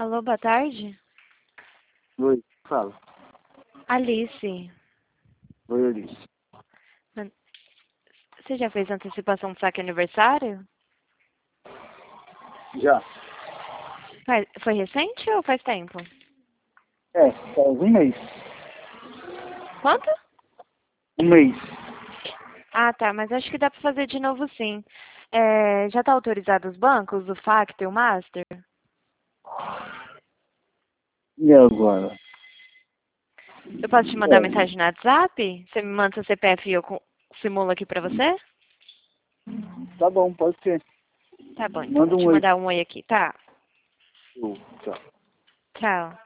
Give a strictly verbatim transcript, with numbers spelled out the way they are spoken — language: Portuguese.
Alô, boa tarde. Oi, fala. Alice. Oi, Alice. Você já fez antecipação do saque aniversário? Já. Faz- Foi recente ou faz tempo? É, faz um mês. Quanto? Um mês. Ah, tá, mas acho que dá pra fazer de novo sim. É, já tá autorizado os bancos, o Facto e o Master? E agora? Eu posso te mandar É, mensagem no WhatsApp? Você me manda seu C P F e eu co- simulo aqui pra você? tá bom, pode ser. Tá bom, então Manda vou um te oi. mandar um oi aqui, tá? Tchau. Tchau.